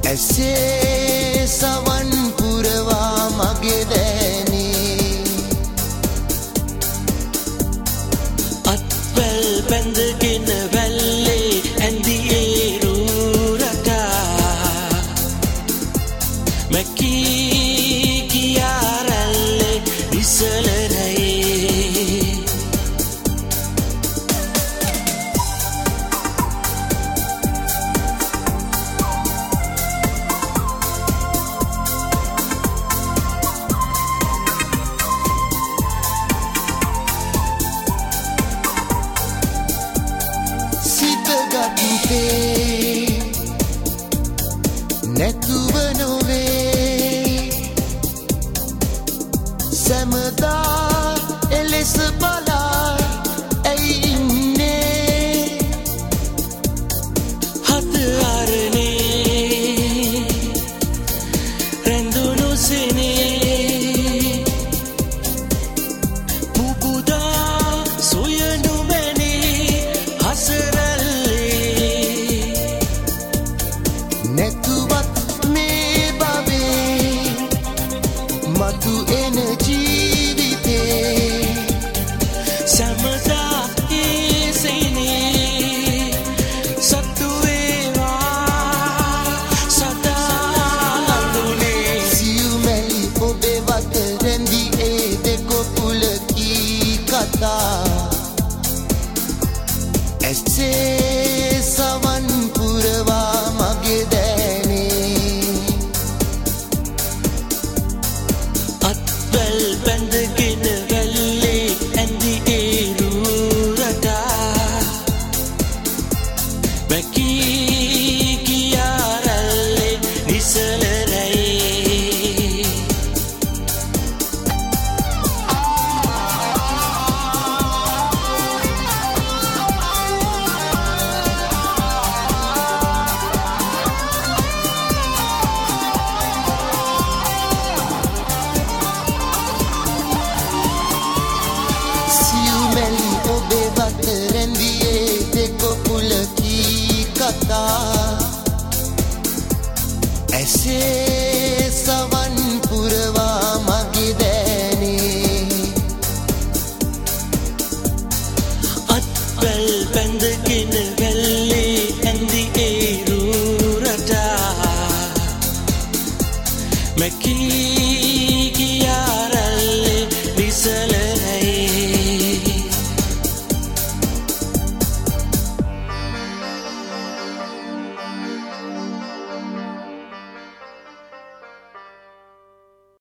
ඇසේ සවන් පුරවා මගේ දෑනේ අත්වැල් බැඳගෙන වැල්ලේ ඇඳියේ රූරටා මැකී ගියා රැල්ලේ නිසලරයේ නැතුව නොවේ සැමදා එලෙස බලා ඇයි ඉන්නේ හත අරනේ රැඳුණු සෙනේ පුබුදා සොයනු මැනේ හසරල්ලේ නැතුවත් මේ බවේ මතු එන ජීවිතේ සැමදා ඒසෙනේ සතු වේවා සදා අඳුනේ සියුමැලි ඔබේ වත රැඳි ඒ දෙකොපුල කී කතා ඇසේ සවන් පුරවා මගේ දෑනේ අත්වැල් බැඳගෙන වැල්ලේ ඇඳියේ රූරටා මැකී ගියා රැල්ලේ නිසලරයේ සියුමැලි ඔබේ වත රැඳියේ දෙකොපුල කී කතා ඇසේ සවන් පුරවා මගේ දෑනේ අත්වැල් බැඳගෙන වැල්ලේ ඇඳියේ රූරටා මැකී